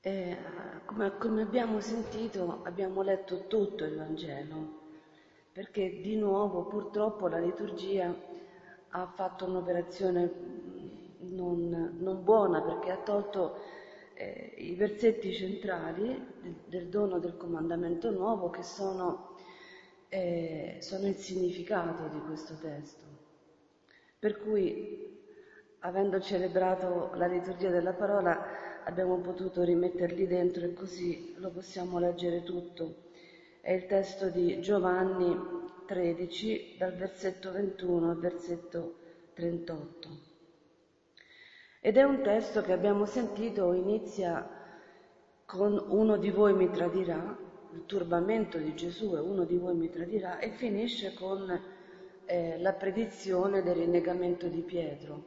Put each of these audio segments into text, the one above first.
E, come abbiamo sentito, abbiamo letto tutto il Vangelo, perché di nuovo purtroppo la liturgia ha fatto un'operazione non buona, perché ha tolto i versetti centrali del dono del comandamento nuovo, che sono il significato di questo testo. Per cui, avendo celebrato la liturgia della parola, abbiamo potuto rimetterli dentro e così lo possiamo leggere tutto. È il testo di Giovanni 13, dal versetto 21 al versetto 38. Ed è un testo che abbiamo sentito inizia con uno di voi mi tradirà, il turbamento di Gesù è uno di voi mi tradirà, e finisce con la predizione del rinnegamento di Pietro.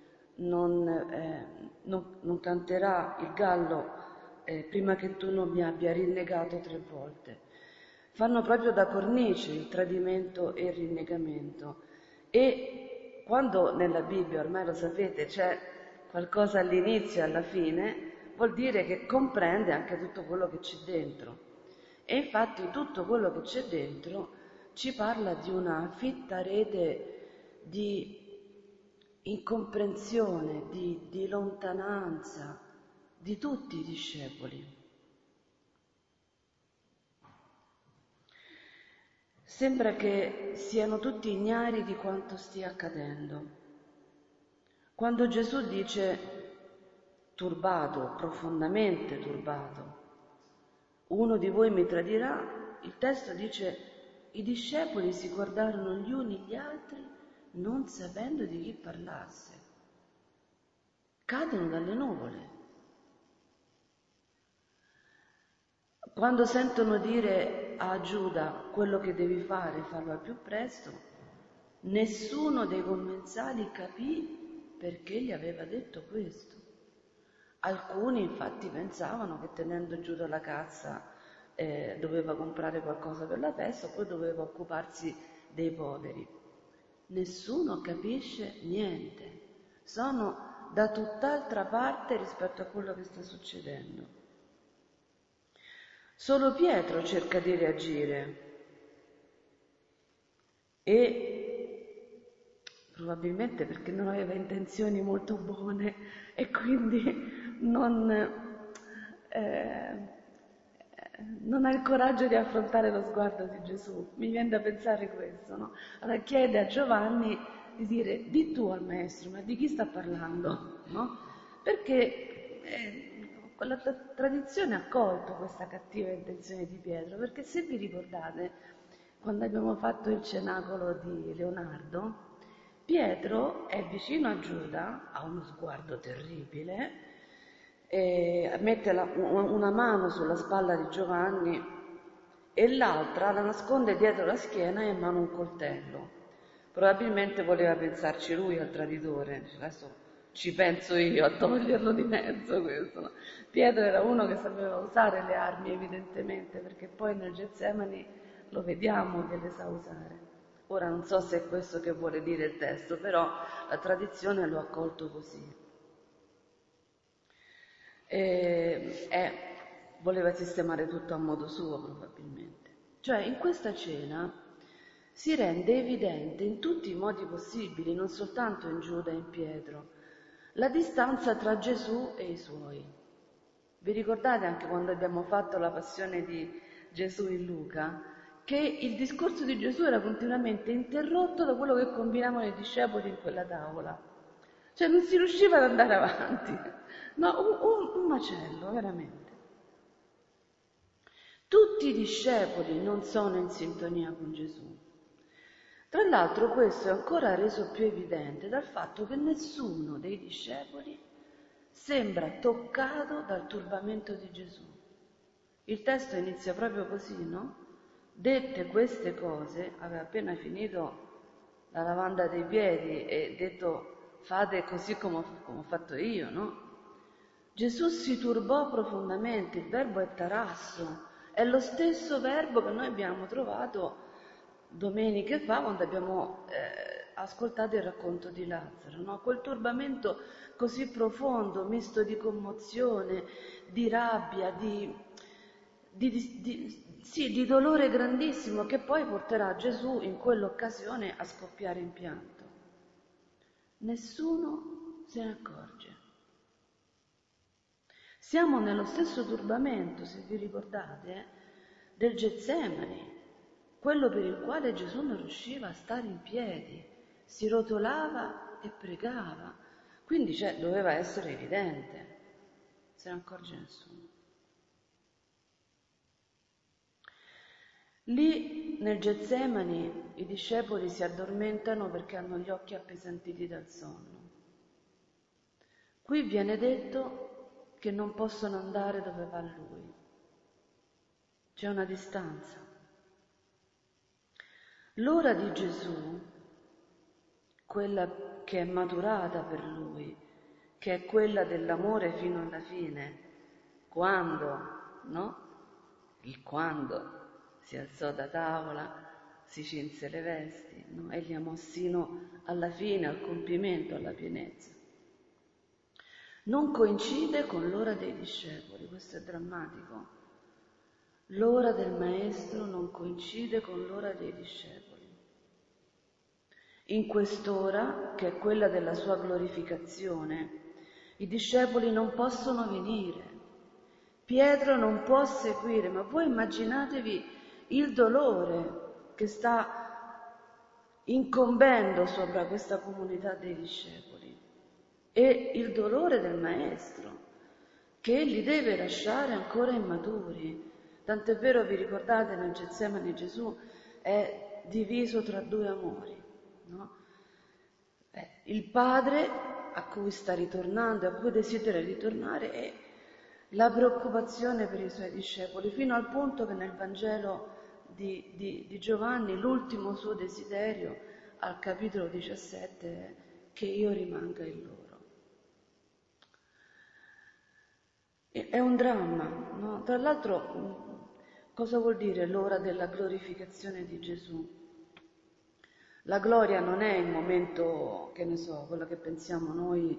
Non canterà il gallo prima che tu non mi abbia rinnegato 3 volte. Fanno proprio da cornice il tradimento e il rinnegamento. E quando nella Bibbia, ormai lo sapete, c'è qualcosa all'inizio e alla fine, vuol dire che comprende anche tutto quello che c'è dentro. E infatti tutto quello che c'è dentro ci parla di una fitta rete di incomprensione, di lontananza di tutti i discepoli. Sembra che siano tutti ignari di quanto stia accadendo. Quando Gesù dice turbato, profondamente turbato, uno di voi mi tradirà, il testo dice i discepoli si guardarono gli uni gli altri non sapendo di chi parlasse. Cadono dalle nuvole. Quando sentono dire a Giuda quello che devi fare, fallo al più presto, nessuno dei commensali capì perché gli aveva detto questo. Alcuni infatti pensavano che tenendo Giuda la cassa doveva comprare qualcosa per la festa, poi doveva occuparsi dei poveri. Nessuno capisce niente. Sono da tutt'altra parte rispetto a quello che sta succedendo. Solo Pietro cerca di reagire e probabilmente perché non aveva intenzioni molto buone e quindi non ha il coraggio di affrontare lo sguardo di Gesù. Mi viene da pensare questo, no? Allora chiede a Giovanni di dire, di tu al maestro, ma di chi sta parlando? No? Perché la tradizione ha colto questa cattiva intenzione di Pietro, perché se vi ricordate, quando abbiamo fatto il cenacolo di Leonardo, Pietro è vicino a Giuda, ha uno sguardo terribile, e mette una mano sulla spalla di Giovanni e l'altra la nasconde dietro la schiena e in mano un coltello. Probabilmente voleva pensarci lui al traditore, dice, adesso ci penso io a toglierlo di mezzo questo. No? Pietro era uno che sapeva usare le armi evidentemente, perché poi nel Getsemani lo vediamo che le sa usare. Ora non so se è questo che vuole dire il testo, però la tradizione lo ha colto così. Voleva sistemare tutto a modo suo probabilmente. Cioè in questa cena si rende evidente in tutti i modi possibili, non soltanto in Giuda e in Pietro, la distanza tra Gesù e i suoi. Vi ricordate anche quando abbiamo fatto la passione di Gesù in Luca, che il discorso di Gesù era continuamente interrotto da quello che combinavano i discepoli in quella tavola. Cioè non si riusciva ad andare avanti. No, un macello, veramente. Tutti i discepoli non sono in sintonia con Gesù. Tra l'altro questo è ancora reso più evidente dal fatto che nessuno dei discepoli sembra toccato dal turbamento di Gesù. Il testo inizia proprio così, no? Dette queste cose, aveva appena finito la lavanda dei piedi e detto fate così come ho fatto io, no? Gesù si turbò profondamente, il verbo è tarasso, è lo stesso verbo che noi abbiamo trovato domeniche fa quando abbiamo ascoltate il racconto di Lazzaro, no? Quel turbamento così profondo, misto di commozione, di rabbia, di dolore grandissimo, che poi porterà Gesù in quell'occasione a scoppiare in pianto. Nessuno se ne accorge. Siamo nello stesso turbamento, se vi ricordate, del Getsemani, quello per il quale Gesù non riusciva a stare in piedi, si rotolava e pregava, quindi doveva essere evidente, se ne accorge nessuno. Lì nel Getsemani i discepoli si addormentano perché hanno gli occhi appesantiti dal sonno. Qui viene detto che non possono andare dove va Lui. C'è una distanza. L'ora di Gesù, quella che è maturata per Lui, che è quella dell'amore fino alla fine, quando, no? Il quando si alzò da tavola, si cinse le vesti, no? E li amò sino alla fine, al compimento, alla pienezza. Non coincide con l'ora dei discepoli, questo è drammatico. L'ora del Maestro non coincide con l'ora dei discepoli. In quest'ora, che è quella della sua glorificazione, i discepoli non possono venire. Pietro non può seguire, ma voi immaginatevi il dolore che sta incombendo sopra questa comunità dei discepoli e il dolore del Maestro, che li deve lasciare ancora immaturi. Tant'è vero, vi ricordate, nel Getsemani Gesù è diviso tra due amori, no? Il Padre a cui sta ritornando, a cui desidera ritornare, e la preoccupazione per i suoi discepoli, fino al punto che nel Vangelo di Giovanni l'ultimo suo desiderio, al capitolo 17, è che io rimanga in loro. È un dramma, no? Tra l'altro, cosa vuol dire l'ora della glorificazione di Gesù? La gloria non è il momento, che ne so, quello che pensiamo noi,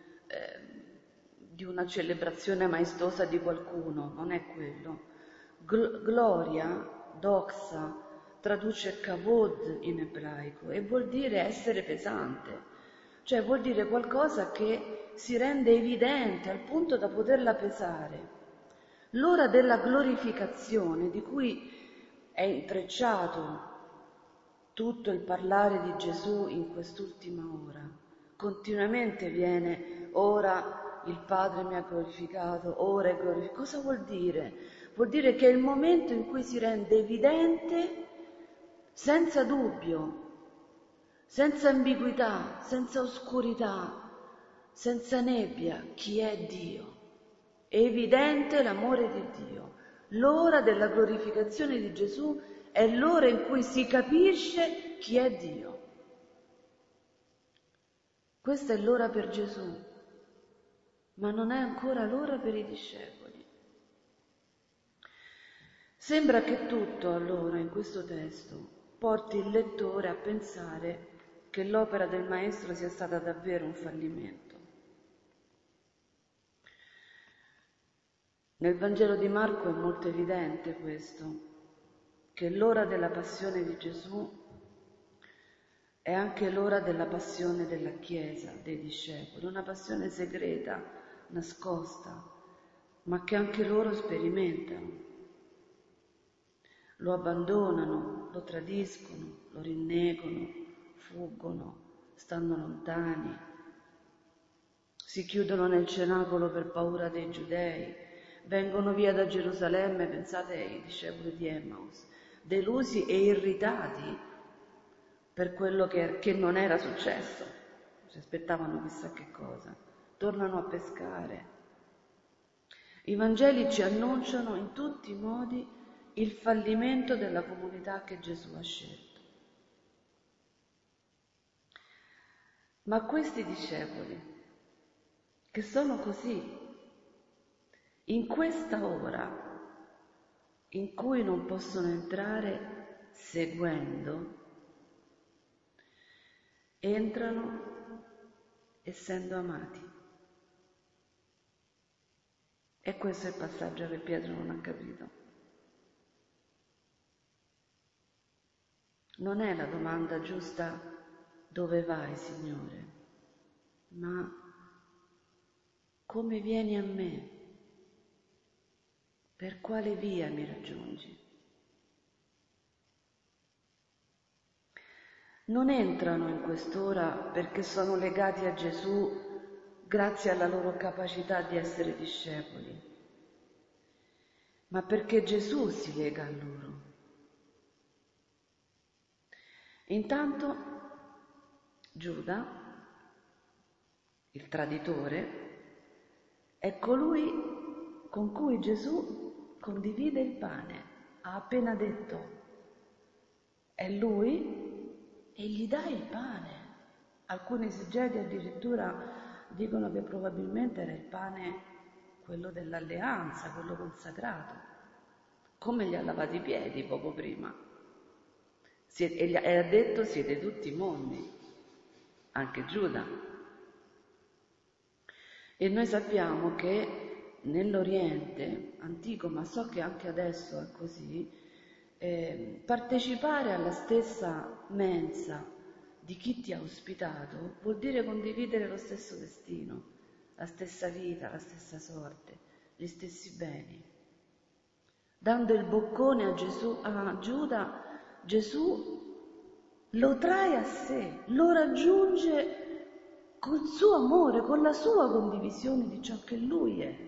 di una celebrazione maestosa di qualcuno, non è quello. Gloria, doxa, traduce kavod in ebraico e vuol dire essere pesante, cioè vuol dire qualcosa che si rende evidente al punto da poterla pesare. L'ora della glorificazione, di cui è intrecciato tutto il parlare di Gesù in quest'ultima ora, continuamente viene: ora il Padre mi ha glorificato, ora è glorificato. Cosa vuol dire? Vuol dire che è il momento in cui si rende evidente, senza dubbio, senza ambiguità, senza oscurità, senza nebbia, chi è Dio. È evidente l'amore di Dio. L'ora della glorificazione di Gesù è l'ora in cui si capisce chi è Dio. Questa è l'ora per Gesù, ma non è ancora l'ora per i discepoli. Sembra che tutto allora in questo testo porti il lettore a pensare che l'opera del Maestro sia stata davvero un fallimento. Nel Vangelo di Marco è molto evidente questo, che l'ora della passione di Gesù è anche l'ora della passione della Chiesa, dei discepoli, una passione segreta, nascosta, ma che anche loro sperimentano. Lo abbandonano, lo tradiscono, lo rinnegano, fuggono, stanno lontani, si chiudono nel cenacolo per paura dei giudei, vengono via da Gerusalemme, pensate ai discepoli di Emmaus, delusi e irritati per quello che non era successo, si aspettavano chissà che cosa, tornano a pescare. I Vangeli ci annunciano in tutti i modi il fallimento della comunità che Gesù ha scelto. Ma questi discepoli, che sono così, in questa ora in cui non possono entrare seguendo, entrano essendo amati. E questo è il passaggio che Pietro non ha capito. Non è la domanda giusta: dove vai, Signore? Ma come vieni a me? Per quale via mi raggiungi? Non entrano in quest'ora perché sono legati a Gesù grazie alla loro capacità di essere discepoli, ma perché Gesù si lega a loro. Intanto Giuda, il traditore, è colui con cui Gesù condivide il pane. Ha appena detto: è lui, e gli dà il pane. Alcuni esegeti addirittura dicono che probabilmente era il pane, quello dell'alleanza, quello consacrato, come gli ha lavato i piedi poco prima. E ha detto: siete tutti mondi, anche Giuda. E noi sappiamo che nell'Oriente antico, ma so che anche adesso è così, partecipare alla stessa mensa di chi ti ha ospitato vuol dire condividere lo stesso destino, la stessa vita, la stessa sorte, gli stessi beni. Dando il boccone a Giuda, Gesù lo trae a sé, lo raggiunge col suo amore, con la sua condivisione di ciò che lui è.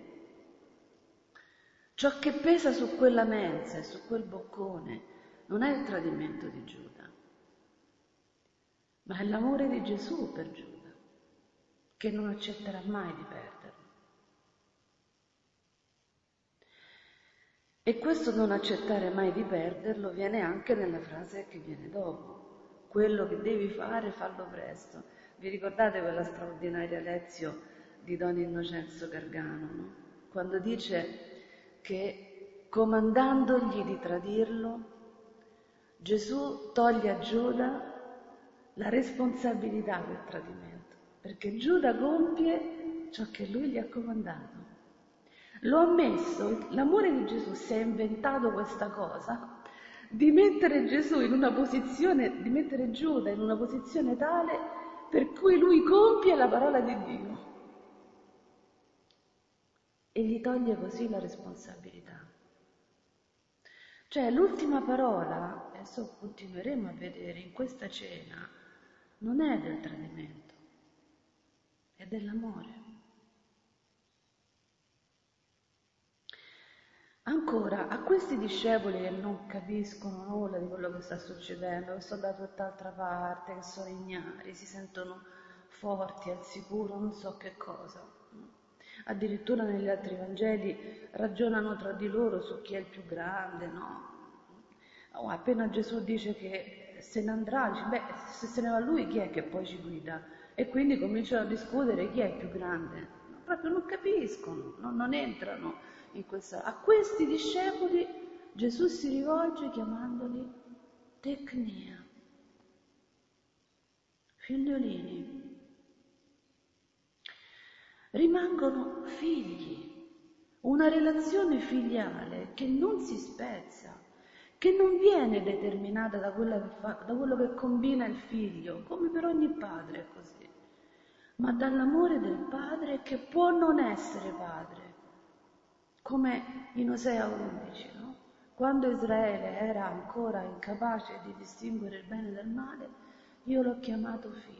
Ciò che pesa su quella mensa e su quel boccone non è il tradimento di Giuda, ma è l'amore di Gesù per Giuda, che non accetterà mai di perderlo. E questo non accettare mai di perderlo viene anche nella frase che viene dopo: quello che devi fare, fallo presto. Vi ricordate quella straordinaria lezione di Don Innocenzo Gargano, no? Quando dice che comandandogli di tradirlo, Gesù toglie a Giuda la responsabilità del tradimento, perché Giuda compie ciò che lui gli ha comandato. Lo ha messo, l'amore di Gesù si è inventato questa cosa di mettere Gesù in una posizione, di mettere Giuda in una posizione tale per cui lui compie la parola di Dio e gli toglie così la responsabilità. Cioè l'ultima parola, adesso continueremo a vedere in questa cena, non è del tradimento, è dell'amore. Ancora, a questi discepoli che non capiscono nulla di quello che sta succedendo, che sono da tutt'altra parte, che sono ignari, si sentono forti, al sicuro, non so che cosa. Addirittura negli altri Vangeli ragionano tra di loro su chi è il più grande, no? Appena Gesù dice che se ne andrà, dice: beh, se se ne va lui, chi è che poi ci guida? E quindi cominciano a discutere chi è il più grande. No, proprio non capiscono, non entrano in questa. A questi discepoli Gesù si rivolge chiamandoli tecnia, figliolini. Rimangono figli, una relazione filiale che non si spezza, che non viene determinata da quello che combina il figlio, come per ogni padre è così, ma dall'amore del padre che può non essere padre, come in Osea 11, no? Quando Israele era ancora incapace di distinguere il bene dal male, io l'ho chiamato figlio.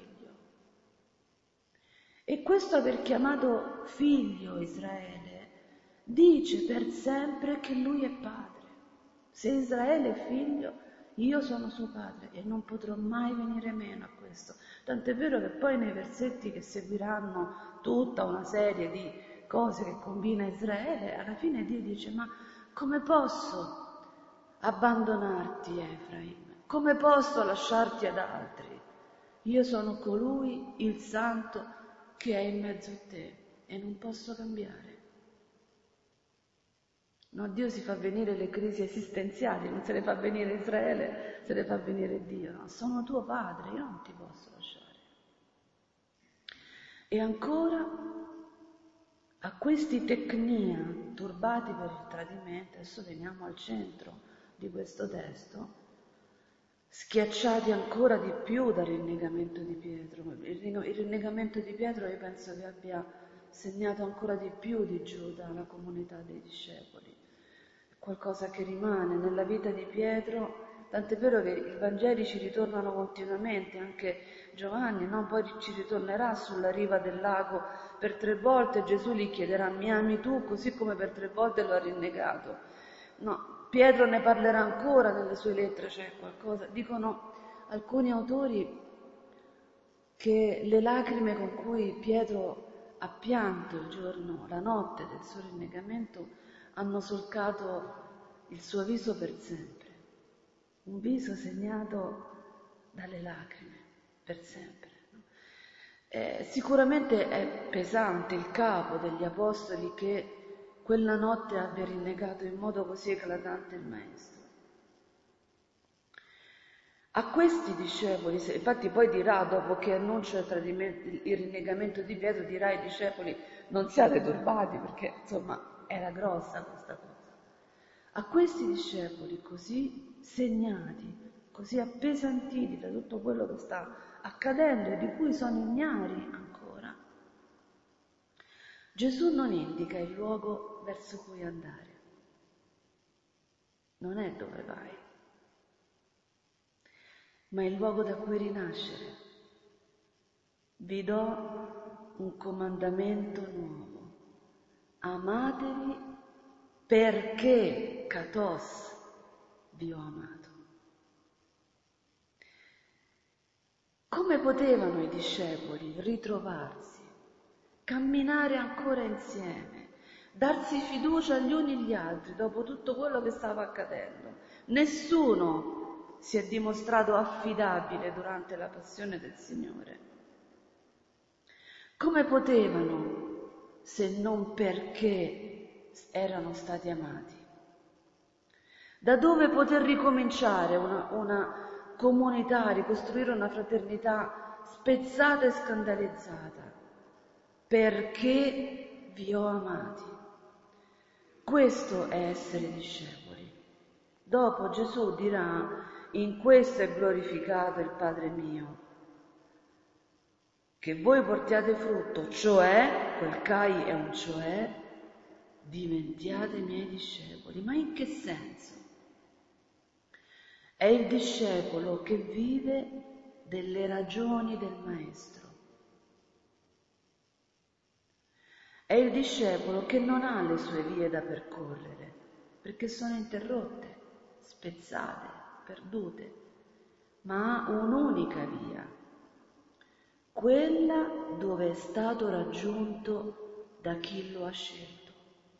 E questo aver chiamato figlio Israele dice per sempre che lui è padre. Se Israele è figlio, io sono suo padre e non potrò mai venire meno a questo. Tant'è vero che poi nei versetti che seguiranno tutta una serie di cose che combina Israele, alla fine Dio dice: ma come posso abbandonarti, Efraim? Come posso lasciarti ad altri? Io sono colui, il santo, che è in mezzo a te e non posso cambiare. No, Dio si fa venire le crisi esistenziali, non se le fa venire Israele, se le fa venire Dio. No, sono tuo padre, io non ti posso lasciare. E ancora a questi tecnia, turbati per il tradimento, adesso veniamo al centro di questo testo, schiacciati ancora di più dal rinnegamento di Pietro. Il rinnegamento di Pietro io penso che abbia segnato ancora di più di Giuda la comunità dei discepoli. È qualcosa che rimane nella vita di Pietro, tant'è vero che i Vangeli ci ritornano continuamente, anche Giovanni, no? Poi ci ritornerà sulla riva del lago per 3 volte, Gesù gli chiederà: mi ami tu? Così come per 3 volte lo ha rinnegato. No, Pietro ne parlerà ancora nelle sue lettere, c'è qualcosa. Dicono alcuni autori che le lacrime con cui Pietro ha pianto il giorno, la notte del suo rinnegamento, hanno solcato il suo viso per sempre. Un viso segnato dalle lacrime, per sempre. Sicuramente è pesante il capo degli apostoli che quella notte abbia rinnegato in modo così eclatante il Maestro. A questi discepoli, infatti poi dirà, dopo che annuncia il rinnegamento di Pietro, dirà ai discepoli: non siate turbati, perché insomma era grossa questa cosa. A questi discepoli così segnati, così appesantiti da tutto quello che sta accadendo e di cui sono ignari ancora, Gesù non indica il luogo verso cui andare. Non è dove vai, ma il luogo da cui rinascere. Vi do un comandamento nuovo: amatevi perché katos vi ho amato. Come potevano i discepoli ritrovarsi, camminare ancora insieme, darsi fiducia gli uni agli altri dopo tutto quello che stava accadendo? Nessuno si è dimostrato affidabile durante la passione del Signore. Come potevano, se non perché erano stati amati? Da dove poter ricominciare una comunità, ricostruire una fraternità spezzata e scandalizzata? Perché vi ho amati. Questo è essere discepoli. Dopo Gesù dirà: in questo è glorificato il Padre mio, che voi portiate frutto, cioè, quel Kai è un cioè, diventiate miei discepoli. Ma in che senso? È il discepolo che vive delle ragioni del Maestro. È il discepolo che non ha le sue vie da percorrere, perché sono interrotte, spezzate, perdute, ma ha un'unica via, quella dove è stato raggiunto da chi lo ha scelto.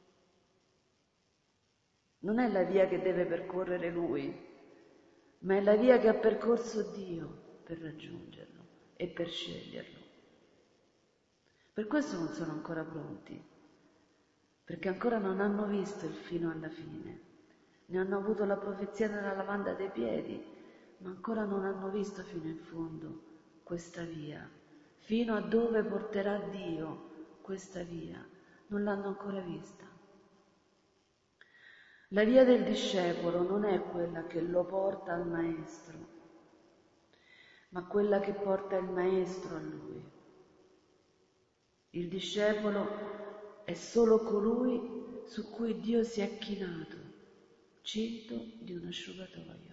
Non è la via che deve percorrere lui, ma è la via che ha percorso Dio per raggiungerlo e per sceglierlo. Per questo non sono ancora pronti, perché ancora non hanno visto il fino alla fine. Ne hanno avuto la profezia nella lavanda dei piedi, ma ancora non hanno visto fino in fondo questa via, fino a dove porterà Dio questa via. Non l'hanno ancora vista. La via del discepolo non è quella che lo porta al Maestro, ma quella che porta il Maestro a lui. Il discepolo è solo colui su cui Dio si è chinato, cinto di un asciugatoio.